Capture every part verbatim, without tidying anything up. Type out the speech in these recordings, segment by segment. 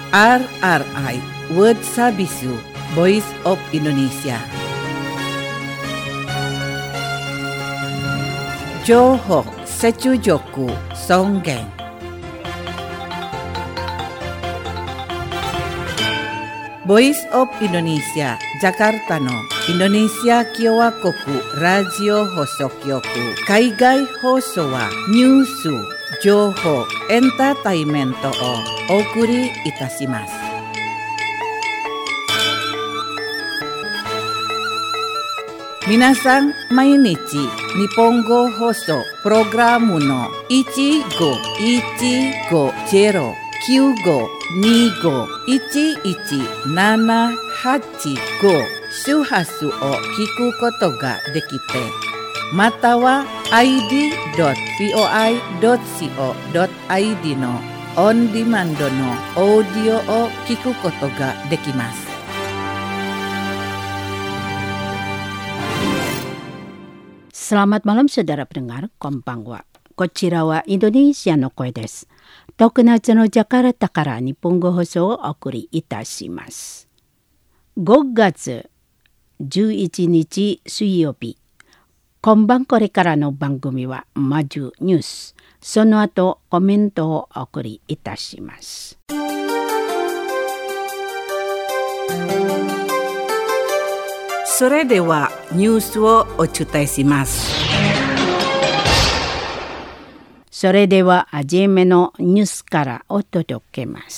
R R I World Sabisu Voice of Indonesia. Johok Secujoku Songgeng. Voice of Indonesia Jakarta no Indonesia Kyowa Koku Radio Hosokyoku Kaigai Hoso wa Nyusu Joho Entertainmento o Okuri Itashimasu. Minasan mainichi Nihongo Hoso Programu no oneごいちごゼロきゅうごにごいちいちななはちご周波数を聞くことができて、または アイディードットブイオアイドットシーオードットアイディー のオンディマンドのオーディオを聞くことができます。 Selamat malam saudara pendengar, konbanwa. Kochira Indonesia no koe desu. 特夏のジャカルタから日本語放送をお送りいたします。ごがつじゅういちにち水曜日。今晩これからの番組はまずニュース。その後コメントをお送りいたします。 それではニュースをお伝えします。 それでは初めのニュースからお届けます。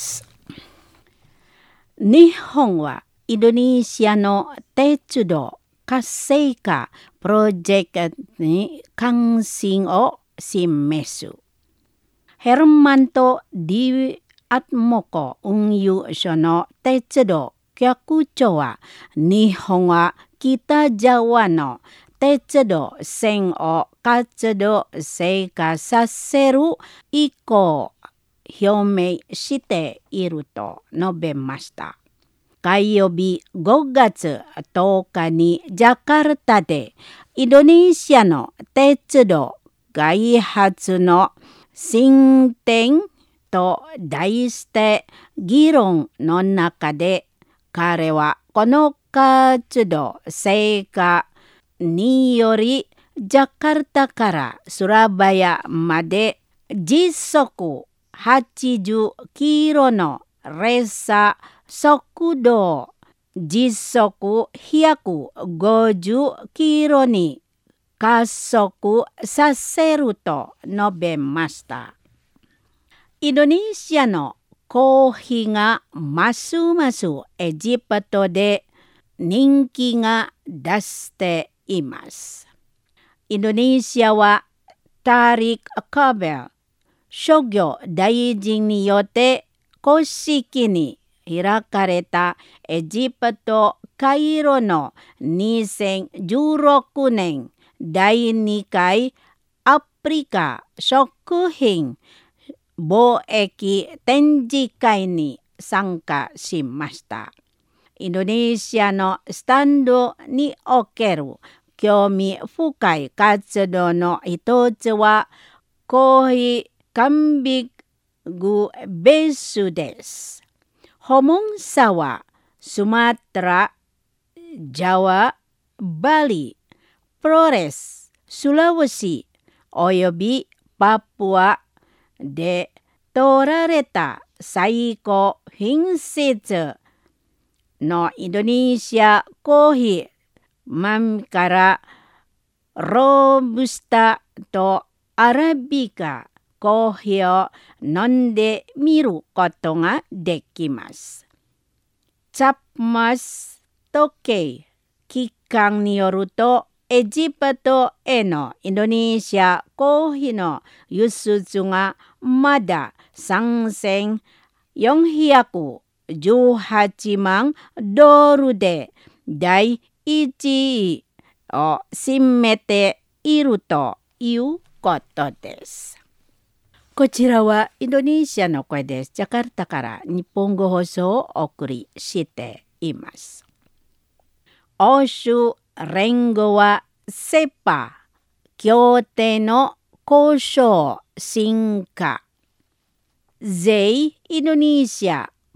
日本はインドネシアの鉄道活性化プロジェクトに関心を示す。ヘルマント・ディアトモコ運輸所の鉄道局長は、日本は北ジャワの鉄道線を活動性化させる意向を表明していると述べました。火曜日ごがつとおかにジャカルタでインドネシアの鉄道開発の進展と題して議論の中で、彼はこの活動成果によりジャカルタからスラバヤまで時速はちじゅうキロの列車速度を時速ひゃくごじゅうキロに加速させると述べました。インドネシアのコーヒーがますますエジプトで人気が出しています。インドネシアはタリク・カベル商業大臣によって公式に開かれたエジプト・カイロのにせんじゅうろくねんだいにかいアフリカ食品貿易展示会に参加しました。インドネシアのスタンドにおける興味深い活動の一つはコーヒー完璧ベースです。訪問者はスマトラ、ジャワ、バリ、フロレス、スラウシおよびパプアで取られた最高品質のインドネシアコーヒー豆からロブスターとアラビカコーヒーを飲んでみることができます。チャップマス統計機関によると、エジプトへのインドネシアコーヒーの輸出がまださんぜんよんひゃくじゅうはちまんドルでだいいちいを占めているということです。こちらはインドネシアの声です。ジャカルタから日本語放送をお送りしています。欧州連合はセパ協定の交渉進化。ゼイインドネシア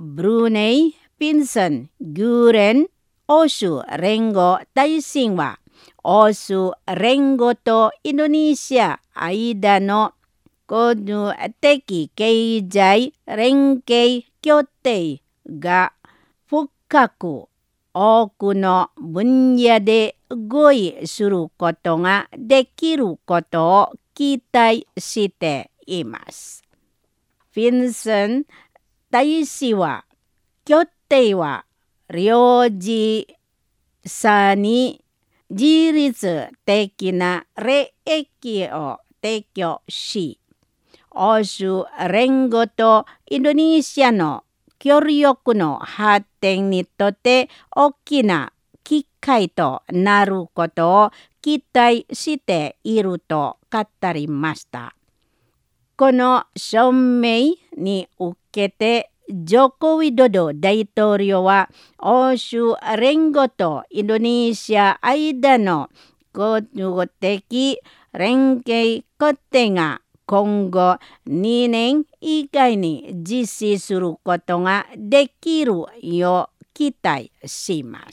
ブルネイ、ピンソン、グーレン、欧州連合大臣は欧州連合とインドネシア間の合同的経済連携協定が深く多くの分野で合意することができることを期待しています。フィンソン大使は協定は領事者に自律的な利益を提供し、欧州連合とインドネシアの協力の発展にとって大きな機会となることを期待していると語りました。この署名に受けてジョコ・ウィドド大統領は欧州連合とインドネシア間の合同的連携協定が今後にねん以外に実施することができるよう期待します。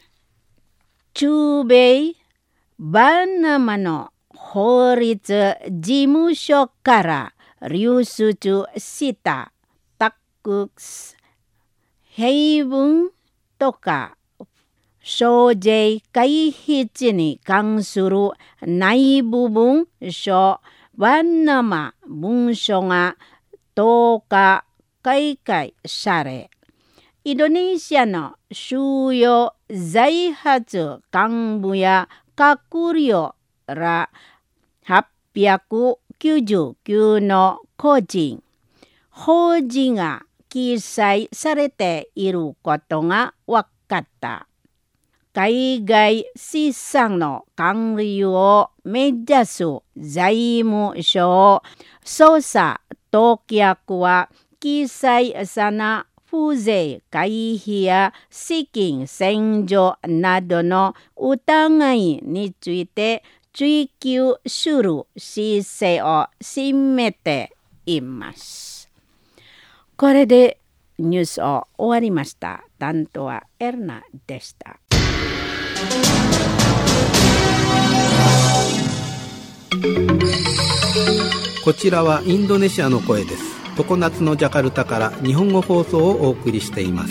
中米バナマの法律事務所から流出したタックスヘイブンとか租税回避に関する内部文書バナマ文書がとおか開会され、インドネシアの主要財閥幹部や閣僚らはっぴゃくきゅうじゅうきゅうの個人、法人が記載されていることが分かった。海外資産の管理を目指す財務省捜査当局は記載さな不正回避や資金洗浄などの疑いについて追及する姿勢を示めています。これでニュースを終わりました。担当はエルナでした。 こちらはインドネシアの声です。常夏のジャカルタから日本語放送をお送りしています。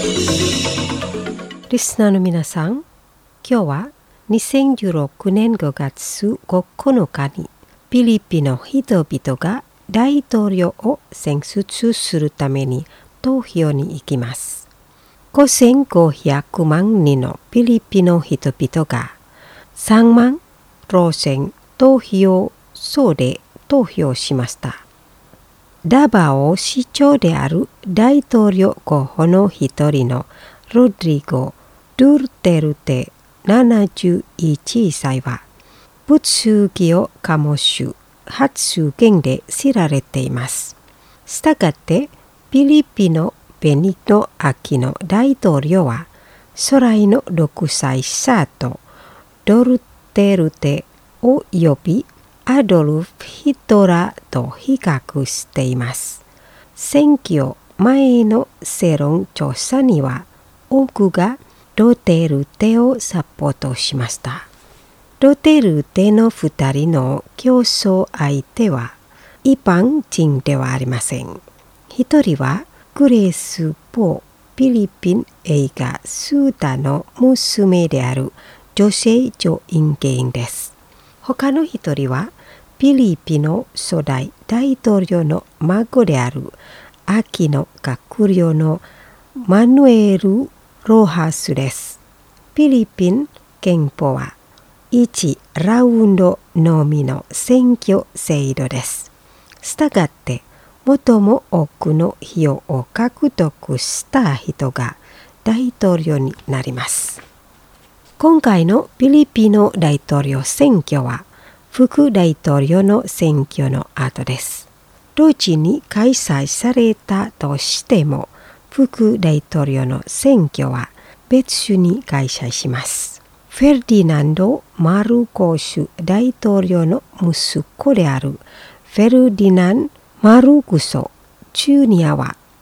リスナーの皆さん、今日はにせんじゅうろくねんごがつここのかにフィリピンの人々が大統領を選出するために投票に行きます。ごせんごひゃくまんにんのフィリピンの人々がさんまんろくせん投票総で投票しました。ダバオ市長である大統領候補の一人のロドリゴ・ドゥルテルテななじゅういちさいは物議を醸す発言で知られています。したがってフィリピンのベニト・アキノ大統領は初来のろくさい差とドルテルテを呼びアドルフ・ヒトラーと比較しています。選挙前の世論調査には多くがドテルテをサポートしました。ドテルテのふたりの競争相手は一般人ではありません。一人はグレース・ポーフィリピン映画スーダの娘である女性上院議員です。他の一人はフィリピンの初代大統領の孫である秋の閣僚のマヌエル・ロハスです。フィリピン憲法はいちラウンドのみの選挙制度です。したがって最も多くの票を獲得した人が大統領になります。今回のフィリピンの大統領選挙は副大統領の選挙の後です。同時に開催されたとしても副大統領の選挙は別に開催します。フェルディナンド・マルコス大統領の息子であるフェルディナン・マルコソ・ジュニアは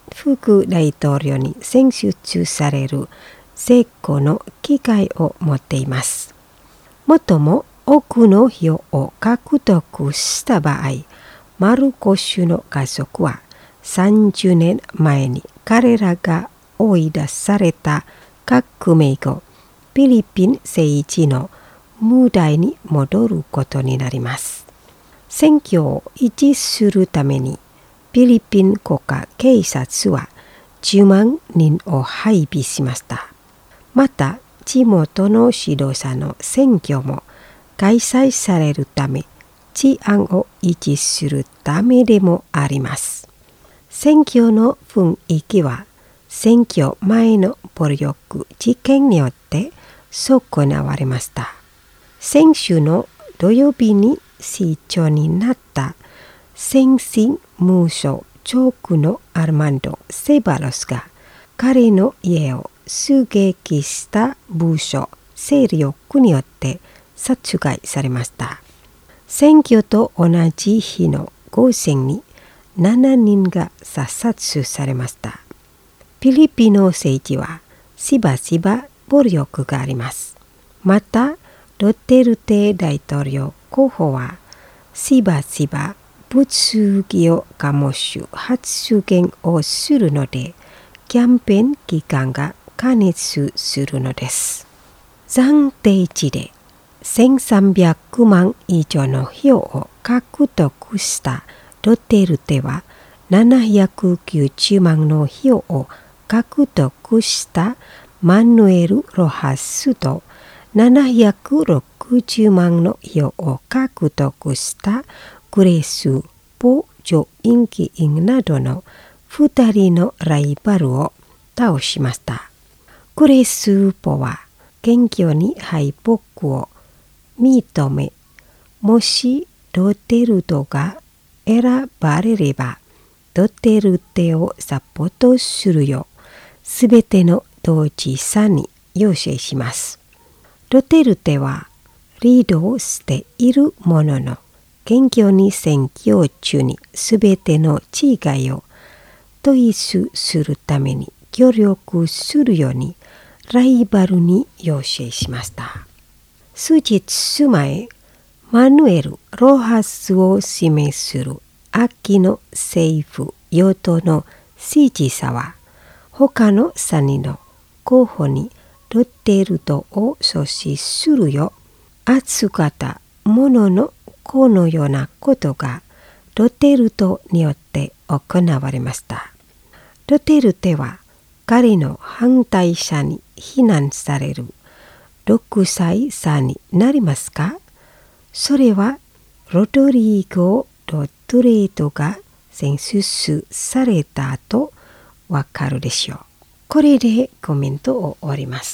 副大統領に選出される絶好の機会を持っています。もっとも多くの票を獲得した場合、マルコスの家族はさんじゅうねんまえに彼らが追い出された革命後、フィリピン政治の舞台に戻ることになります。選挙を維持するために、フィリピン国家警察はじゅうまんにんを配備しました。また、地元の指導者の選挙も開催されるため、治安を維持するためでもあります。選挙の雰囲気は、選挙前の暴力事件によって損なわれました。先週の土曜日に市長になった先進無所属のアルマンド・セバロスが彼の家を襲撃した武装勢力によって殺害されました。選挙と同じ日の午前にしちにんが射殺されました。フィリピンの政治はしばしば暴力があります。また、ドテルテ大統領候補はしばしば物議を醸す発言をするので、キャンペーン期間が過熱するのです。暫定値でせんさんびゃくまん以上の票を獲得したドテルテはななひゃくきゅうじゅうまんの票を獲得したマヌエル・ロハスとななひゃくろくじゅうまんの票を獲得したグレス・ポ上院議員などのふたりのライバルを倒しました。グレス・ポは選挙に敗北を認め、もしドテルトが選ばれれば、ドテルテをサポートするよう、すべての当事者に要請します。ドテルテはリードをしているものの、選挙に選挙中にすべての違いを統一するために協力するようにライバルに要請しました。数日前、マヌエル・ロハスを指名する秋の政府与党の支持者は、他のさんにんの候補にドテルトを阻止するよう扱ったものの、このようなことがドテルトによって行われました。ドテルテは彼の反対者に非難されるろくさい差になりますか？それはロドリゴ・ドトレートが選出されたとわかるでしょう。これでコメントを終わります。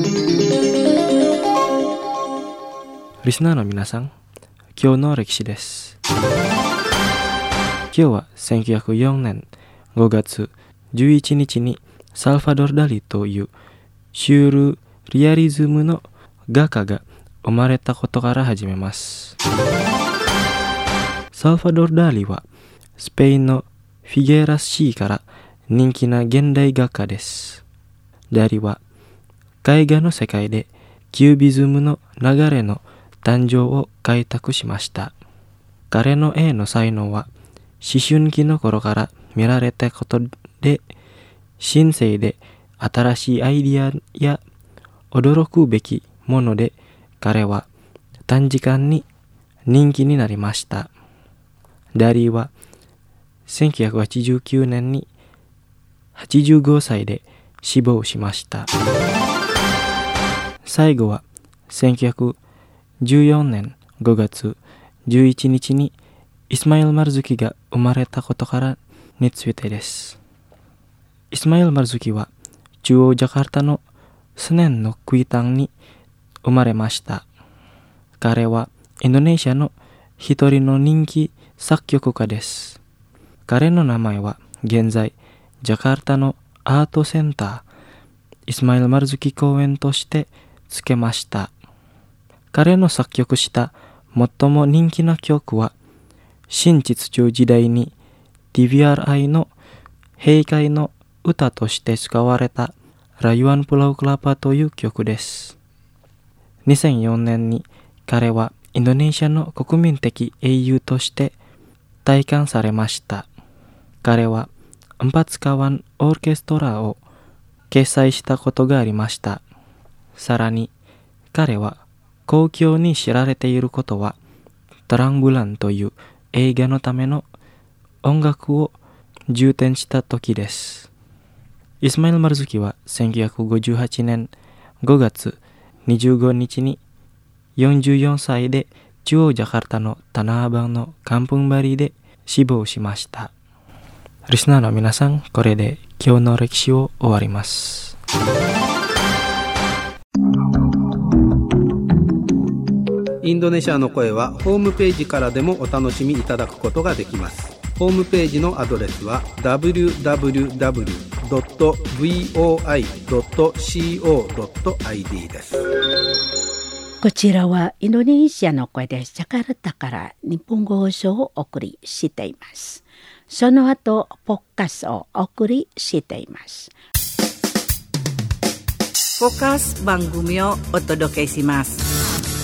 リスナーの皆さん、今日の歴史です。今日はせんきゅうひゃくよねんごがつじゅういちにちにサルファドル・ダリというシュールリアリズムの画家が生まれたことから始めます。サルファドル・ダリはスペインのフィゲラスシーから人気な現代画家です。ダリは絵画の世界でキュービズムの流れの誕生を開拓しました。彼の絵の才能は思春期の頃から見られたことで、新世で新しいアイディアや驚くべきもので、彼は短時間に人気になりました。ダリはせんきゅうひゃくはちじゅうきゅうねんにはちじゅうごさいで死亡しました。最後はせんきゅうひゃくじゅうよねんごがつじゅういちにちにイスマイル・マルズキが生まれたことからについてです。イスマイル・マルズキは中央ジャカルタのスネンのクイタンに生まれました。彼はインドネシアの一人の人気作曲家です。彼の名前は現在ジャカルタのアートセンターイスマイル・マルズキ公園として付けました。彼の作曲した最も人気な曲は新秩序時代に ティーブイアールアイ の閉会の歌として使われたラユアン・プラウ・クラパという曲です。にせんよねんに彼はインドネシアの国民的英雄として戴冠されました。彼はエムパツカワンオーケストラを結成したことがありました。さらに彼は公共に知られていることはトランブランという映画のための音楽を重点した時です。イスマイル・マルズキはせんきゅうひゃくごじゅうはちねんごがつにじゅうごにちによんじゅうよんさいで中央ジャカルタのタナーバンのカンプンバリで死亡しました。リスナーの皆さん、これで今日の歴史を終わります。 インドネシアの声はホームページからでもお楽しみいただくことができます。ホームページのアドレスは ダブリューダブリューダブリュードットブイオーアイドットコードットアイディー です。 こちらはインドネシアの声でジャカルタから日本語放送をお送りしています。その後、ポッカスをお送りしています。 ポッカス番組をお届けします。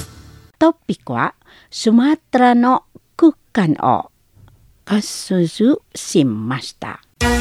トピックはスマトラの区間をカススしました。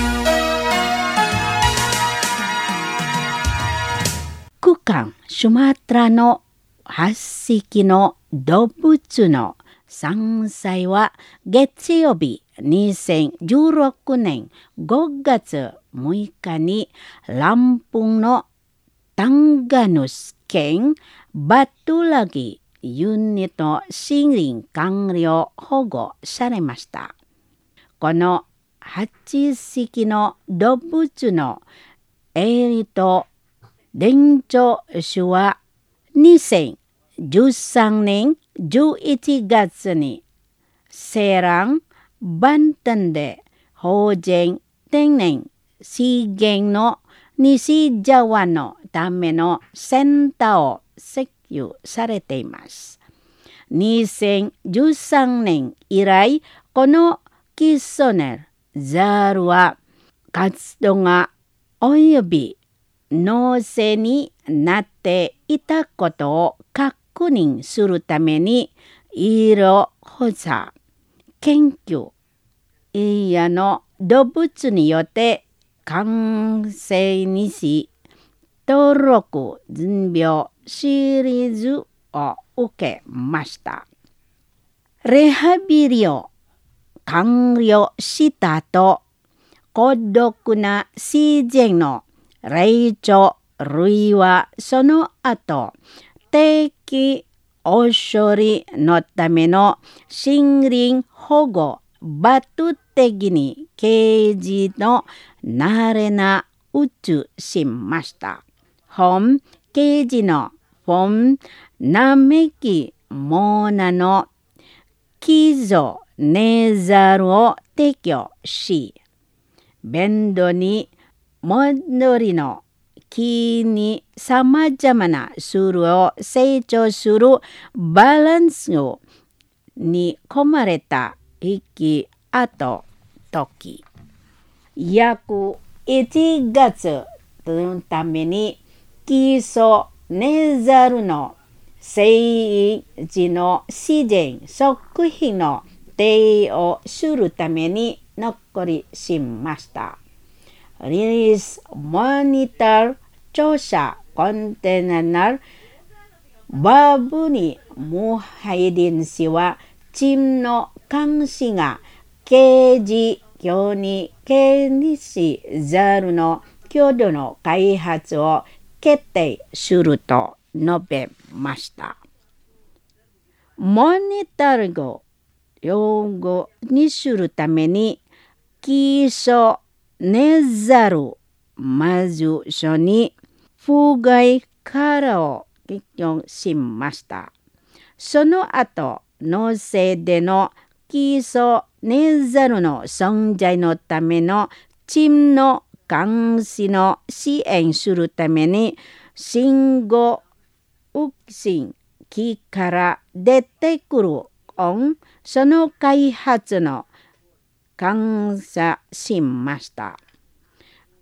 区間スマトラのはっせきの動物の山菜は月曜日にせんじゅうろくねんごがつむいかにランプンのタンガヌス県バトゥラギユニット森林管理を保護されました。このはっせきの動物のエリと伝承種はにせんじゅうさんねんじゅういちがつにセラン・バンタンで法人天然資源の西ジャワのためのセンターを設有されています。にせんじゅうさんねん以来、このキソネルザルは活動が及び脳性になっていたことを確認するために色補佐、研究、いやの動物によって完成にし、登録準備シリーズを受けました。リハビリを完了した後、孤独な自然の霊長類はその後、定期お処理のための森林保護バト的に刑事の慣れな移しました。本刑事の本なめきもなの基礎ネザルを提供し、弁当に戻りの木にさまざまな種類を成長するバランスに込まれた生きあと時、約いちがつのために基礎ネザルの政治の自然食品の提供をするために残りしました。リリースモニター調査コンテナルバブにムハイディン氏はチームの監視が刑事教に権利しざるの共同の開発を決定すると述べました。モニタリングを用語にするために基礎ネザルまず書に不害からを結局しました。その後、脳性での基礎ネザルの存在のためのチームの監視の支援するために信号受信機から出てくる音、その開発の感謝しました。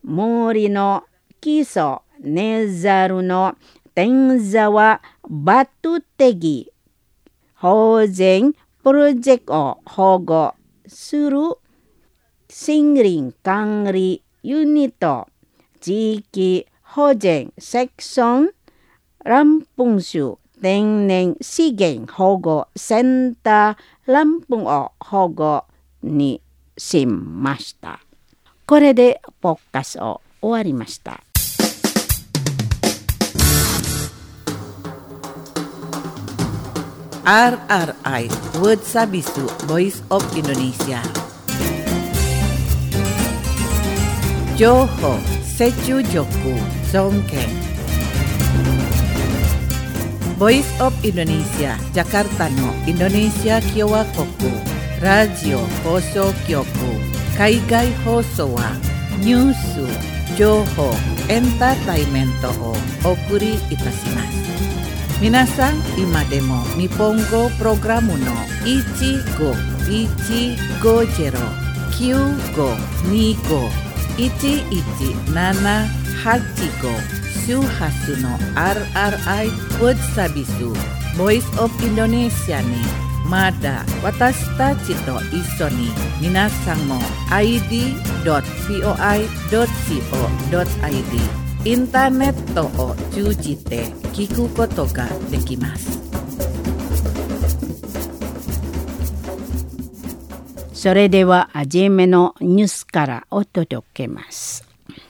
森の基礎根ざるの天座はバト的保全プロジェクトを保護する森林管理ユニット地域保全セクションランプン州天然資源保護センターランプンを保護にしました。これでポッカスを終わりました。 アールアールアイ Word Sabisu Voice of Indonesia 情報、接中力、尊敬Voice of Indonesia ジャカルタのインドネシア共和国ラジオ放送局海外放送はニュース、情報、エンターテイメントをお送りいたします。皆さん今でも日本語プログラムのいちごいちごゼロ きゅうごにご いちいちななはちご 周波数の アールアールアイ Word Sabisu Voice of Indonesia にまだ私たちと一緒に皆さんも アイディードットブイオーアイドットコードットアイディー インターネットを通じて聞くことができます。 それでは初めのニュースからお届けます。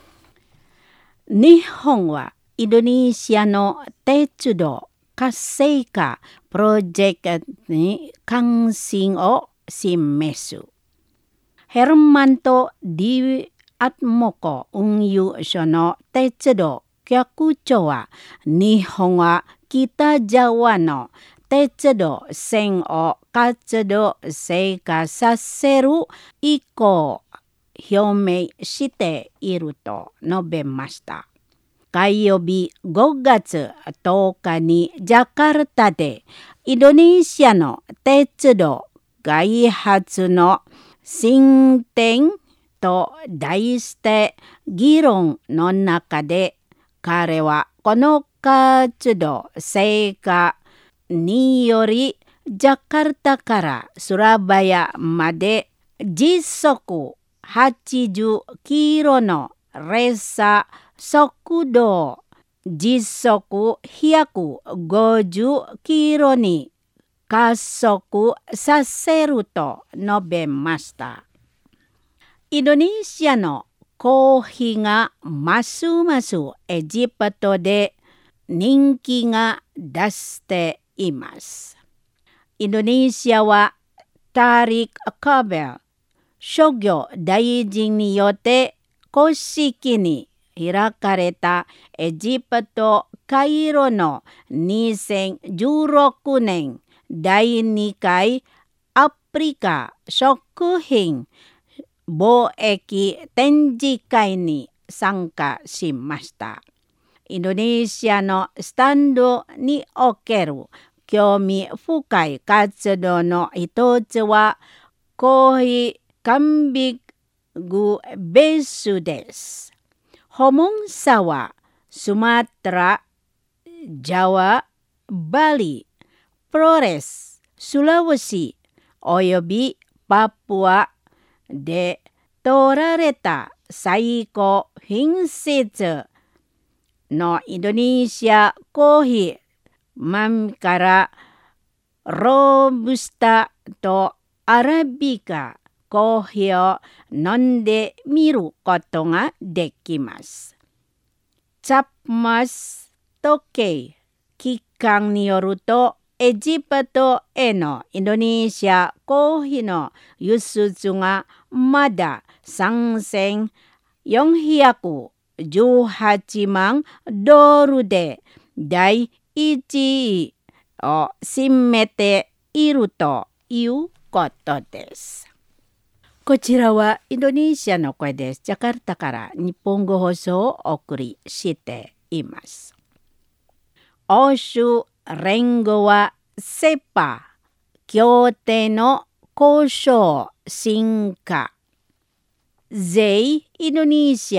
日本はインドネシアの鉄道活性化プロジェクトに関心を示す。ヘルマント・ディアッモコ運輸所の鉄道局長は日本は北ジャワの鉄道線を活動性化させる意向を表明していると述べました。火曜日ごがつとおかにジャカルタでインドネシアの鉄道開発の進展と題して議論の中で彼はこの活動成果によりジャカルタからスラバヤまで時速はちじゅうキロの列車速度を時速ひゃくごじゅうキロに加速させると述べました。インドネシアのコーヒーがますますエジプトで人気が出しています。インドネシアはタリク・カベル商業大臣によって公式に開かれたエジプト・カイロのにせんじゅうろくねんだいにかいアフリカ食品貿易展示会に参加しました。インドネシアのスタンドにおける興味深い活動の一つはコーヒー完璧ベースです。訪問者はスマトラ、ジャワ、バリ、フロレス、スラウェシおよびパプアで取られた最高品質のインドネシアコーヒー豆からロブスターとアラビカコーヒーを飲んでみることができます。チャップマス統計機関によるとエジプトへのインドネシアコーヒーの輸出がまださんぜんよんひゃくじゅうはちまんドルで第一位を占めているということです。こちらはインドネシアの声です。ジャカルタから日本語放送をお送りしています。欧州連合はセパ協定の交渉進化。税インドネシア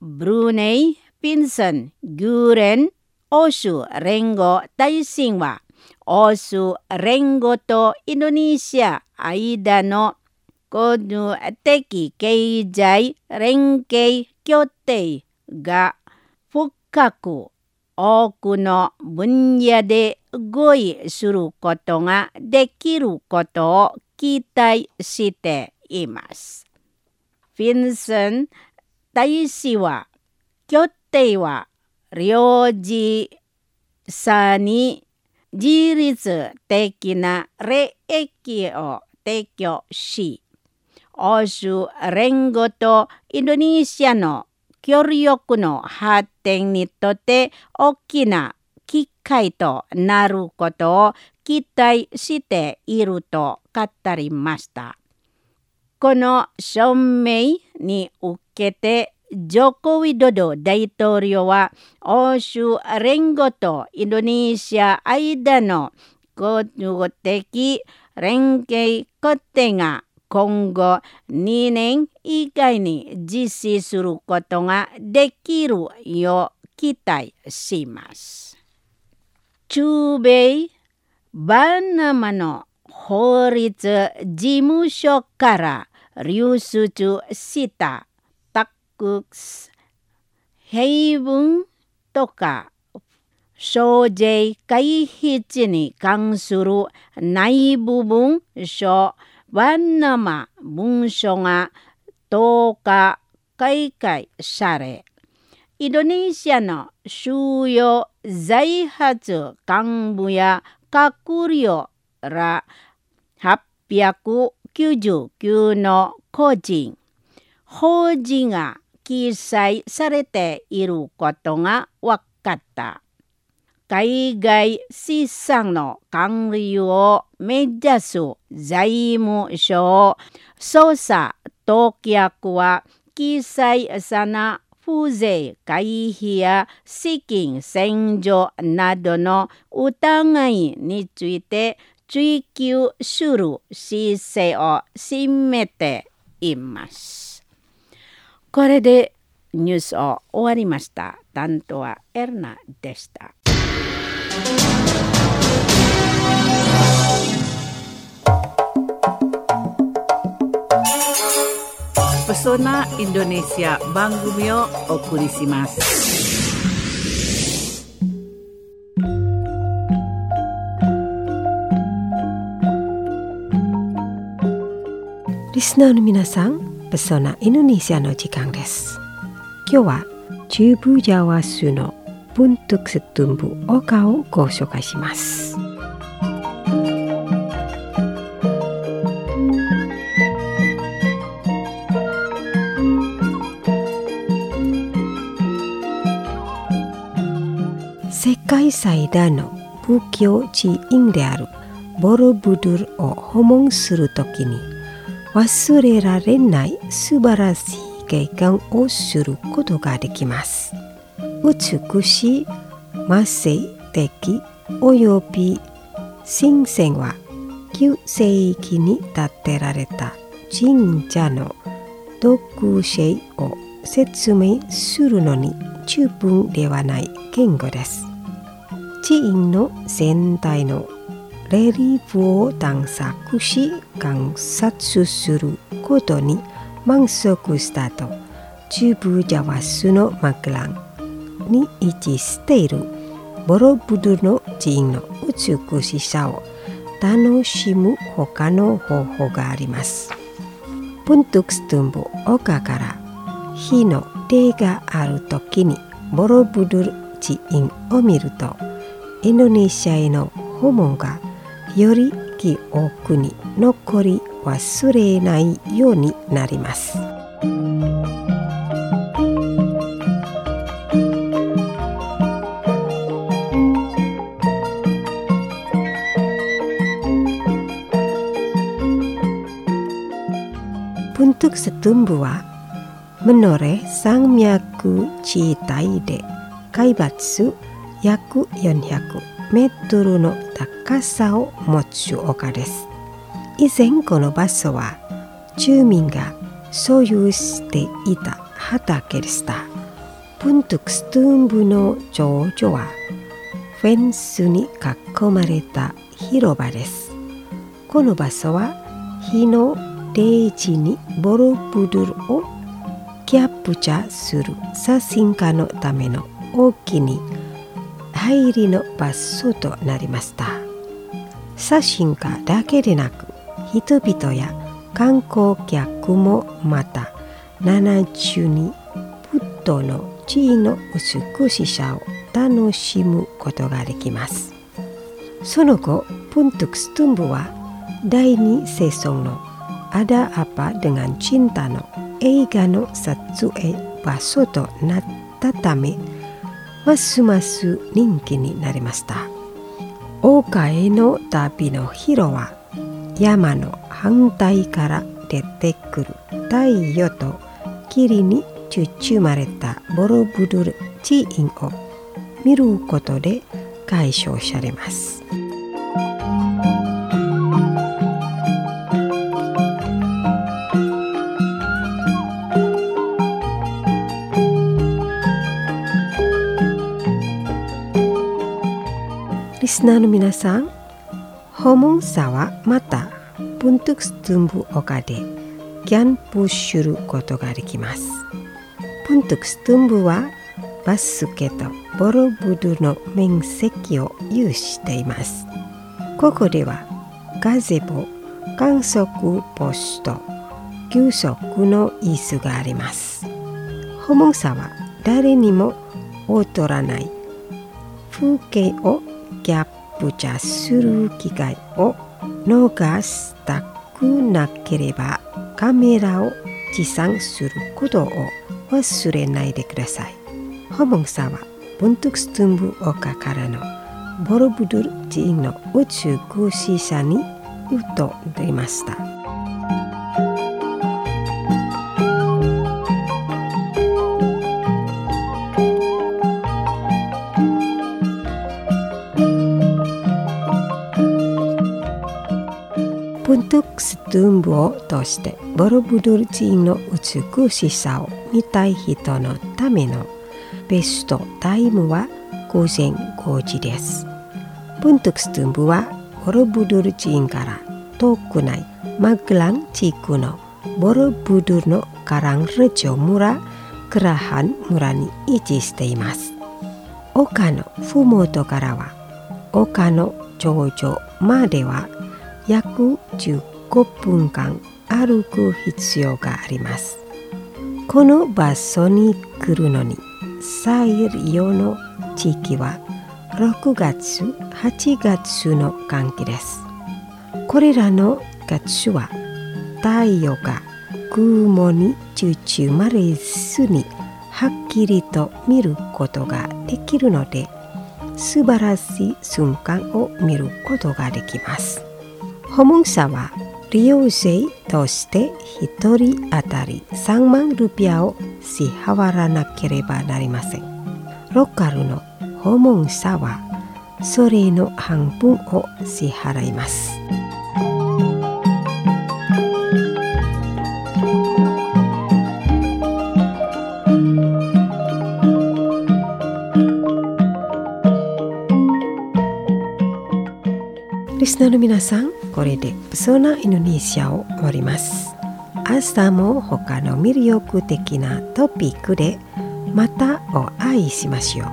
ブルーネイ、ピンソン、グーレン、欧州連合大臣は欧州連合とインドネシア間の国的経済連携協定が深く多くの分野で合意することができることを期待しています。フィンソン大使は協定は領事者に自律的な利益を提供し、欧州連合とインドネシアの協力の発展にとって大きな機会となることを期待していると語りました。この署名に受けてジョコ・ウィドド大統領は欧州連合とインドネシア間の国的連携協定が今後にねん以外に実施することができるよう期待します。中米バナマの法律事務所から流出したタックス、ヘイブンとか租税回避に関する内部文書バナマ文書がとおか開会され、インドネシアの主要財閥幹部や閣僚らはっぴゃくきゅうじゅうきゅうの個人、法人が記載されていることが分かった。海外資産の管理を目指す財務省捜査当局は記載さな不正回避や資金洗浄などの疑いについて追及する姿勢を示めています。これでニュースを終わりました。担当はエルナでした。 Pesona Indonesia 番組をお送りします。 リスナーの皆さん、Pesona Indonesia の時間です。今日は中部ジャワ州のPuntuk Setumbu Okaをご紹介します。世界最大の仏教寺院であるボロブドゥルを訪問するときに忘れられない素晴らしい経験をすることができます。美しい魔性的および神聖はきゅう世紀に建てられた神社の特性を説明するのに十分ではない言語です。寺院の全体のレリーフを探索し観察することに満足したと、中部ジャワ州のマクランに位置しているボロブドゥの寺院の美しさを楽しむ他の方法があります。Puntuk Setumbu Okaから日の出があるときにボロブドゥ寺院を見ると、インドネシアへの訪問がより記憶に残り忘れないようになります。Puntuk Setumbuはmenoreh山脈地帯で海抜約よんひゃくメートルの高さを持つ丘です。以前この場所は住民が所有していた畑でした。 プントゥクストゥンブの頂上はフェンスに囲まれた広場です。この場所は日の出時にボロブドゥルをキャプチャーする写真家のための大きな入りの場所となりました。写真家だけでなく人々や観光客もまたななじゅうにフットの地の美しさを楽しむことができます。その後、プントゥクストゥンブは第二セッションのAda Apa Dengan Cintaの映画の撮影場所となったため、ますます人気になりました。丘への旅のヒロは山の反対から出てくる太陽と霧に包まれたボロブドゥル寺院を見ることで解消されます。リスナーの皆さん、訪問者はまたプントゥクストゥンブ丘でキャンプすることができます。プントゥクストゥンブはバスケとボロブドゥの面積を有しています。ここではガゼボ観測ポスト休息の椅子があります。訪問者は誰にも劣らない風景をキャプチャーする機会を逃したくなければカメラを持参することを忘れないでください。訪問者はプントゥクストゥンブ丘からのボロブドゥル寺院の美しさにと出ました。プントゥクストゥンブを通してボロブドゥル寺院の美しさを見たい人のためのベストタイムはごぜんごじです。プントゥクストゥンブはボロブドゥル寺院から遠くないマグラン地区のボロブドゥルのカランレジョ村クラハン村に位置しています。丘のふもとからは丘の頂上までは約じゅうごふんかん歩く必要があります。この場所に来るのに最良の時期はろくがつ、はちがつの換気です。これらの月は太陽が雲に包まれずにはっきりと見ることができるので、素晴らしい瞬間を見ることができます。訪問者は利用税としてひとり当たりさんまんルピアを支払わなければなりません。ローカルの訪問者はそれの半分を支払います。リスナーの皆さん、これでそんなインドネシアを終わります。明日も他の魅力的なトピックでまたお会いしましょう。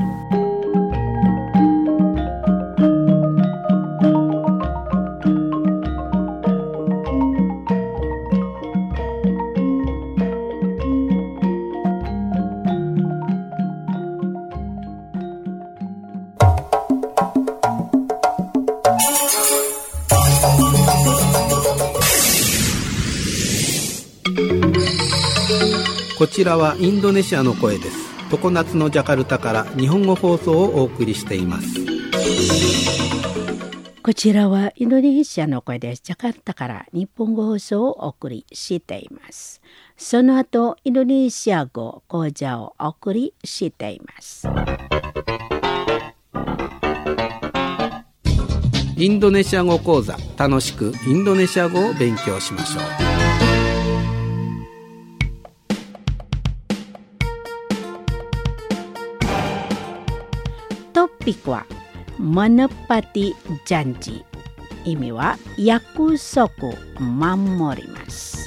こちらはインドネシアの声です。常夏のジャカルタから日本語放送をお送りしています。 こちらはインドネシアの声です。ジャカルタから日本語放送をお送りしています。その後インドネシア語講座をお送りしています。 インドネシア語講座、楽しくインドネシア語を勉強しましょう。 topik wa menepati janji. Imi wa yakusoku mamorimasu.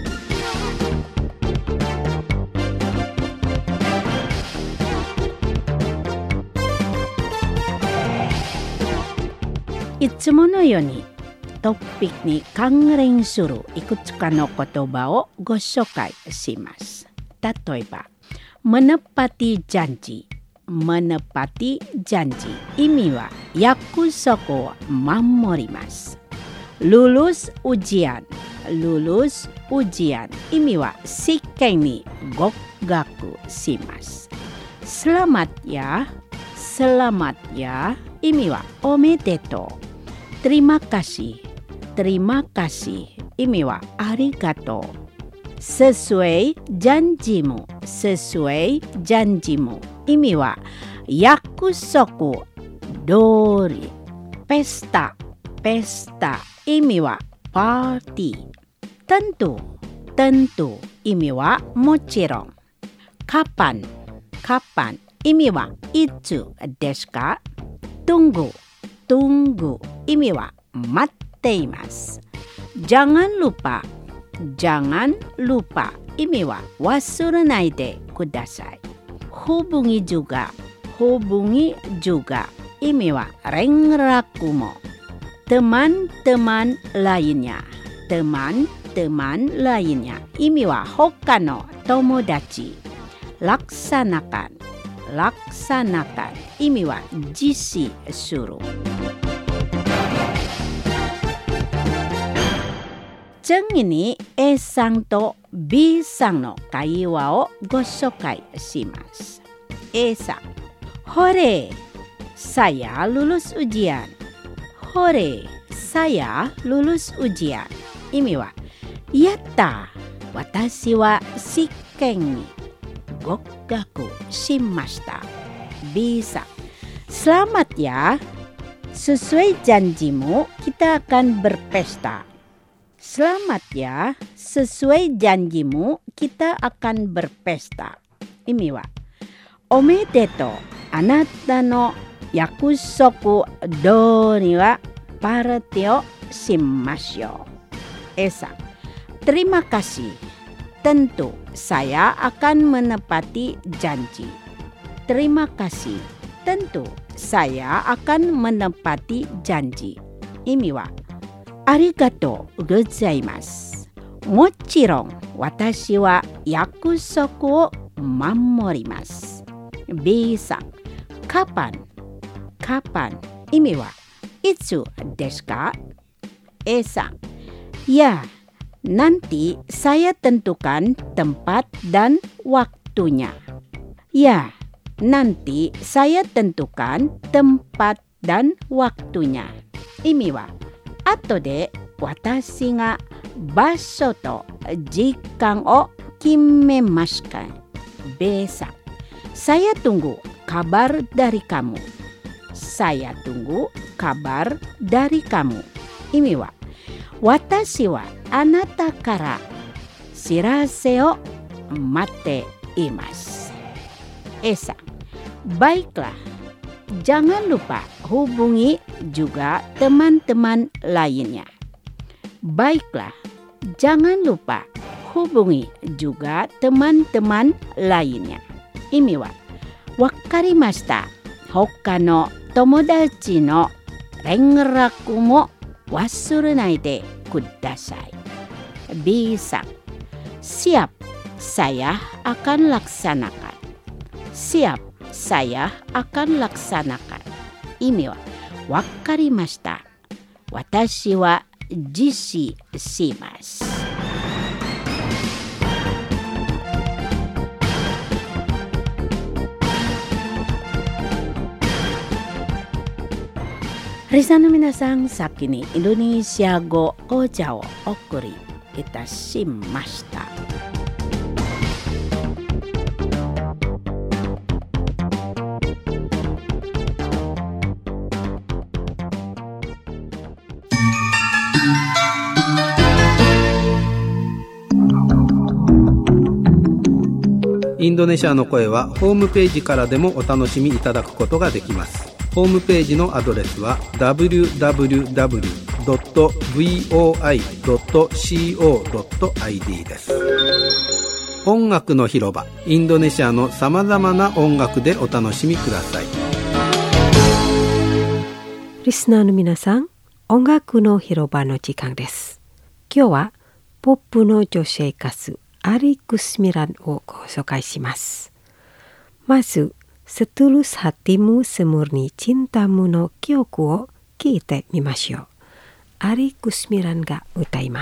Itsumo no yo niトピックに関連するいくつかの言葉をご紹介します。例えば、menepati janji。menepati janji。意味は約束を守ります。lulus ujian。lulus ujian。意味は試験に合格します。selamat ya。selamat ya。意味はおめでとう。terima kasih。terima kasih。意味はありがとう。sesuai janjimu。sesuai janjimu。意味は約束通り。pesta。pesta。意味はパーティー。tentu。tentu。意味はもちろん。kapan。kapan。意味はいつですか。tunggu。tunggu。意味は待っています。jangan lupa。jangan lupa。意味は忘れないでください。hubungi juga。hubungi juga。意味は連絡も。teman-teman lainnya。teman-teman lainnya。意味は他の友達。laksanakan。laksanakan。意味は実施する。次に A さんと B さんの会話をご紹介します。A さん、Hore, saya lulus ujian. Hore, saya lulus ujian. 意味は、やった、私は試験に合格しました。B さん、Selamat ya. Sesuai janjimu, kita akan berpesta.Selamat ya, sesuai janjimu, kita akan berpesta. 意味は、おめでとう。あなたの約束通りはパーティーをしましょう。A さん、terima kasih. Tentu saya akan menepati janji. Terima kasih. Tentu saya akan menepati janji. 意味は、ありがとうございます。もちろん私は約束を守ります。B さん、kapan。kapan。意味はいつですか。A さん、ya, nanti saya tentukan tempat dan waktunya. Ya, nanti saya tentukan tempat dan waktunya. 意味は後で私が場所と時間を決めますか。B さん、saya tunggu kabar dari kamu. Saya tunggu kabar dari kamu. 意味は、私はあなたから知らせを待っています。A さん、baiklah.Jangan lupa hubungi juga teman-teman lainnya. Baiklah, jangan lupa hubungi juga teman-teman lainnya. 意味は、わかりました。他の友達の連絡も忘れないでください。B さん、siap, saya akan laksanakan. Siap.Saya akan laksanakan. 意味は、わかりました。私は実施します。リスナーの皆さん、先にインドネシア語講座をお送りいたしました。 インドネシアの声はホームページからでもお楽しみいただくことができます。 ホームページのアドレスは ダブリューダブリューダブリュードットブイオーアイドットコードットアイディー です。音楽の広場、インドネシアのさまざまな音楽でお楽しみください。 リスナーの皆さん、音楽の広場の時間です。今日はポップの女性歌手アリ・クスミランをご紹介します。まず、Setulus Hatimu Semurni Cintamuの曲を聴いてみましょう。アリ・クスミランが歌います。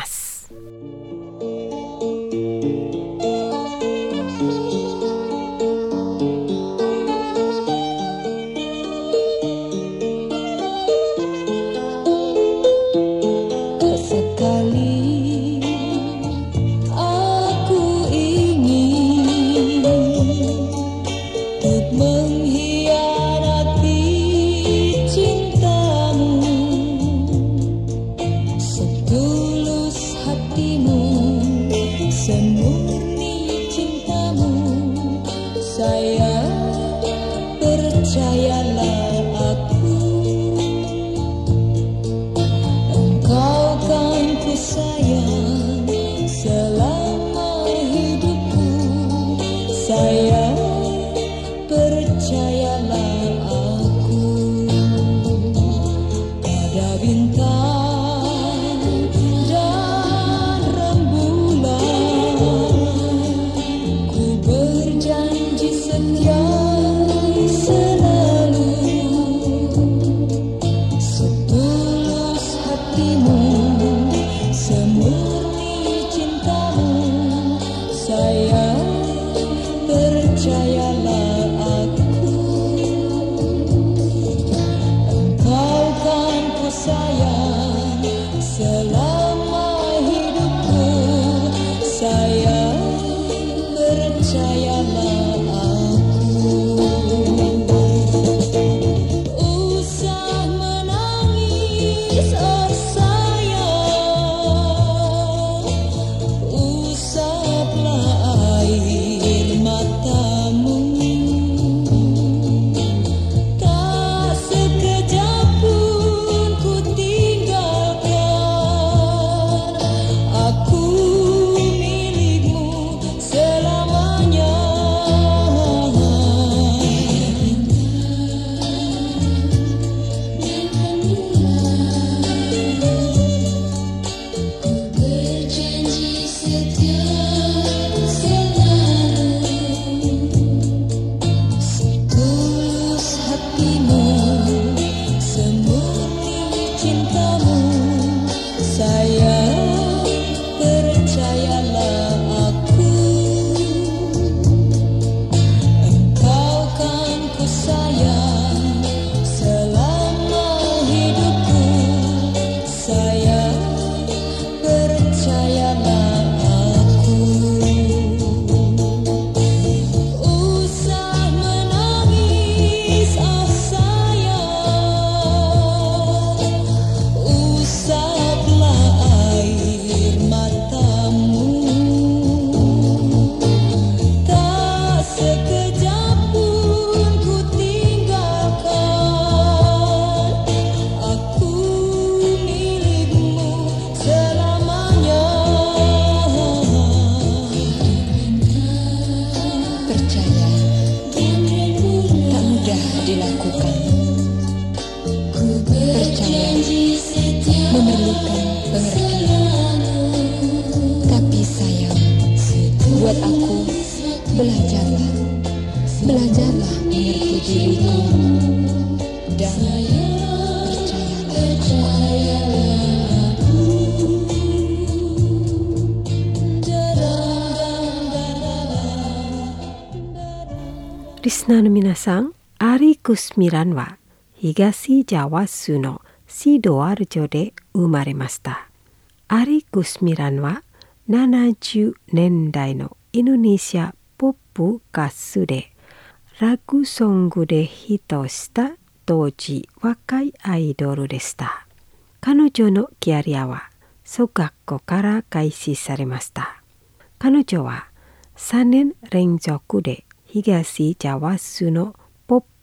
リスナーの皆さん、アリ・クスミランは東ジャワ州のシドワル町で生まれました。アリ・クスミランはななじゅうねんだいのインドネシアポップ歌手で、ラグソングでヒットした当時若いアイドルでした。彼女のキャリアは小学校から開始されました。彼女はさんねん連続で東ジャワ州のポッ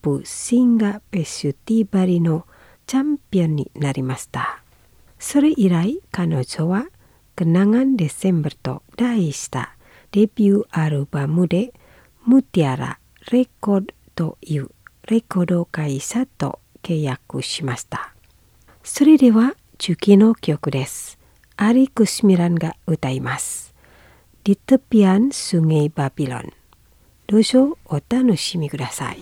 プシンガフェスティバルのチャンピオンになりました。それ以来彼女はKenangan Desemberと題したデビューアルバムでムティアラレコードというレコード会社と契約しました。それでは次の曲です。アリ・クスミランが歌います。Di tepian Sungai Babylon。どうぞお楽しみください。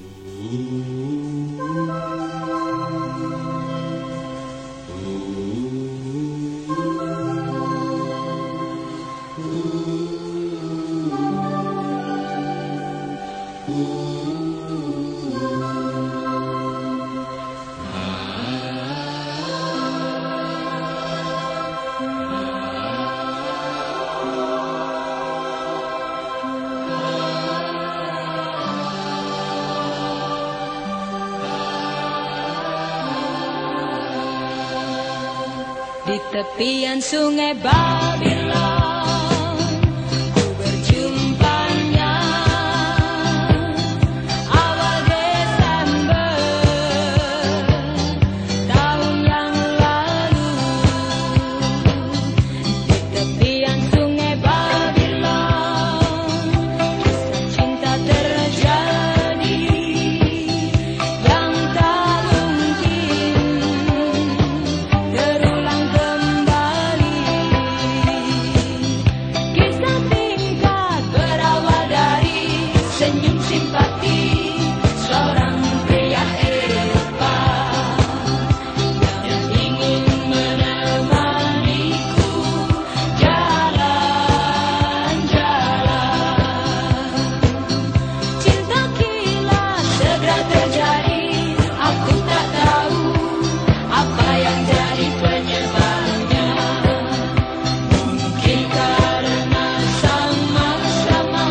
Di tepian sungai Babylon ku berjumpanya awal Desember tahun yang lalu. Di tepian sungai Babylon kisah cinta terjadi yang tak mungkin terulang kembali. Kisah tingkat berawal dari senyum simpati seorang pria Eropa yang ingin menemaniku jalan-jalan. Cinta kilas segera terjadi, aku tak tahu apa yang jadi penyebabnya. Mungkin karena sama-sama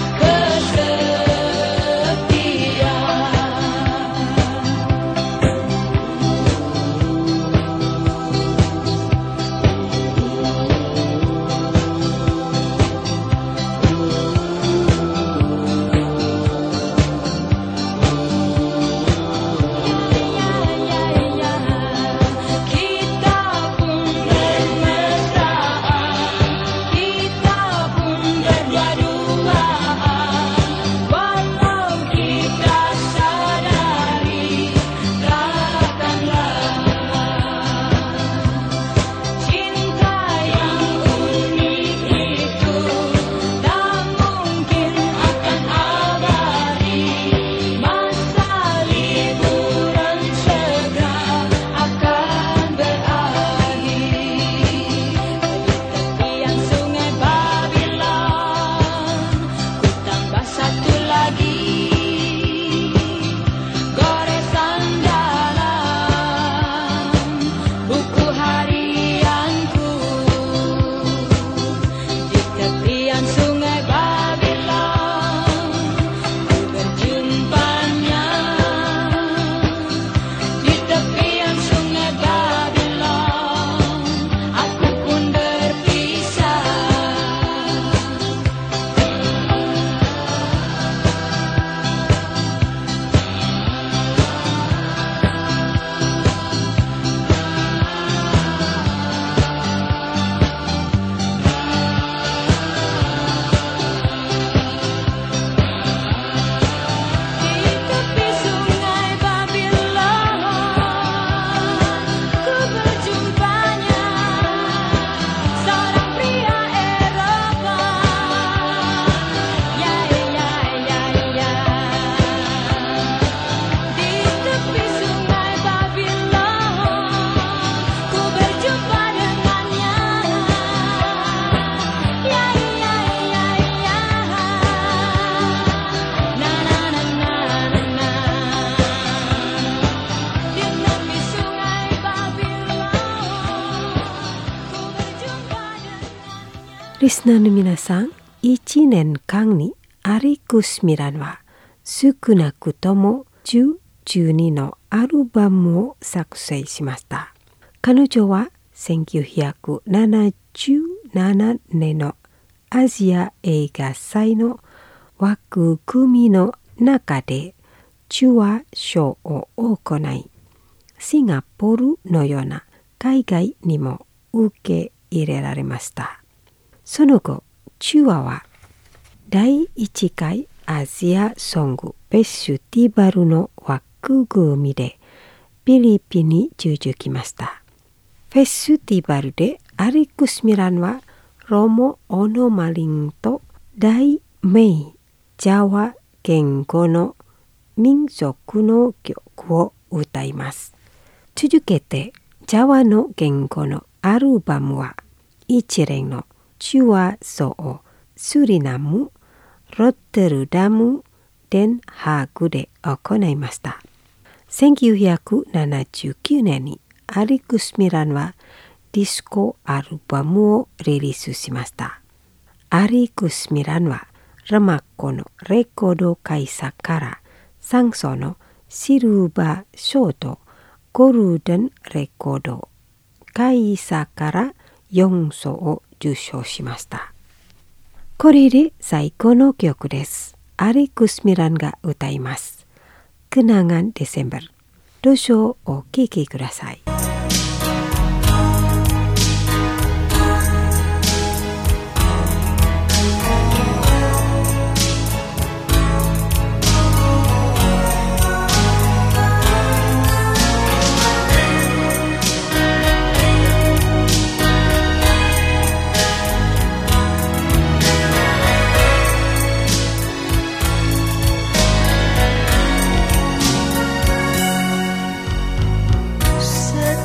Listenerの皆さん、いちねんかんにアリ・クスミランは少なくともじゅう、じゅうにのアルバムを作成しました。彼女はせんきゅうひゃくななじゅうななねんのアジア映画祭の枠組みの中で中和賞を行い、シンガポールのような海外にも受け入れられました。その後、中和はだいいっかいアジアソングフェスティバルの枠組みでフィリピンに続きました。フェスティバルでアリクス・ミランはロモ・オノマリンと大名ジャワ言語の民族の曲を歌います。続けてジャワの言語のアルバムは一連の中和奏をスリナム、ロッテルダム、デンハーグで行いました。せんきゅうひゃくななじゅうきゅうねんにアリクス・ミランはディスコアルバムをリリースしました。アリクス・ミランはラマコのレコード会社からさん層のシルバー賞とゴールデンレコード会社からよん層を受賞しました。これで最後の曲です。アリクス・ミランが歌います。Kenangan Desember。どうぞお聴きください。 Sedang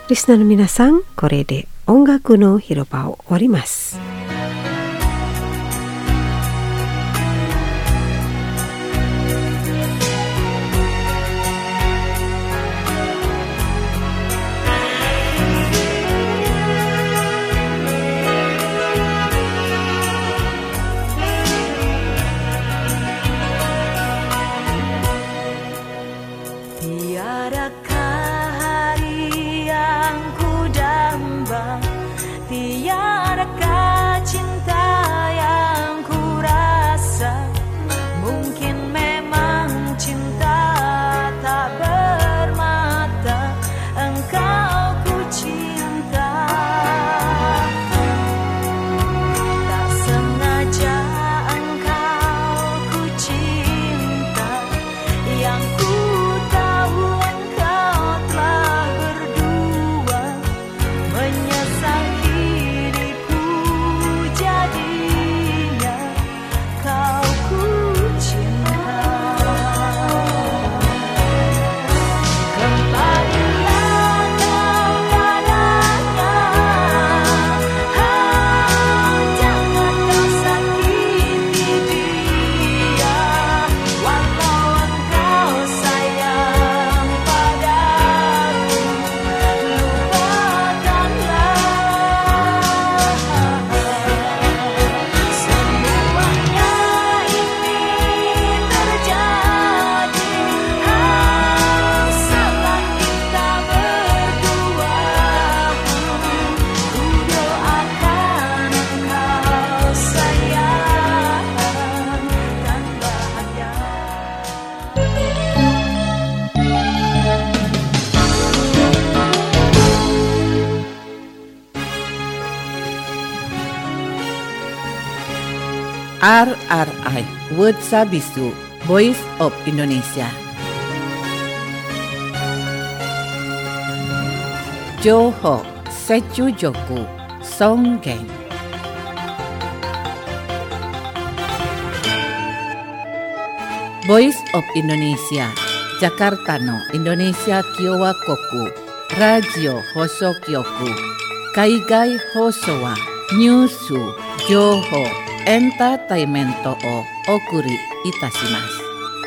リスナーの皆さん、これで音楽の広場を終わります。 R R I World Sabisu Voice of Indonesia. Johor Sejujoku Songgeng. Voice of Indonesia Jakarta no Indonesia Kiowa Koku Radio Hosokyoku Kaigai Hosowa Nyusu Johor Entertainment o okuri itashimasu.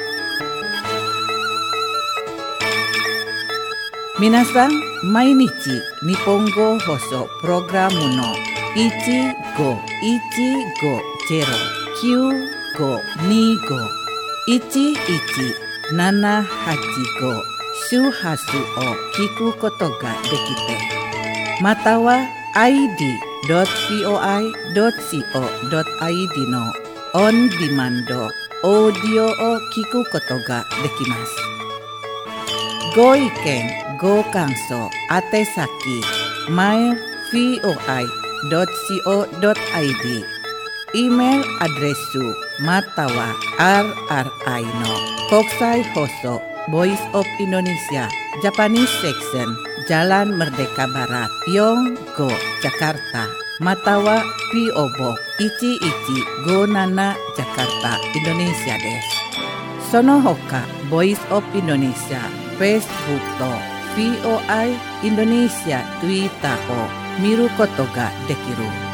Minasan, mainichi Nihongo Hoso Programu no ichi go ichi go zero kyu go ni go ichi ichi nana hachi go shuhasu o kiku koto ga dekite. Matawa I D dot voi dot co dot id no on demand audio o kiku koto ga dekimasu. Go iken, go kanso, atesaki, mail voi dot co dot id, email adresu matawa rri no Kokusai Hoso Voice of Indonesia Japanese Section Jalan Merdeka Barat Yonggo Jakarta Matawa P O Box ichi ichi go nana Jakarta Indonesia desu. Sono hoka Voice of Indonesia Facebook to V O I Indonesia Twitter o miru koto ga dekiru.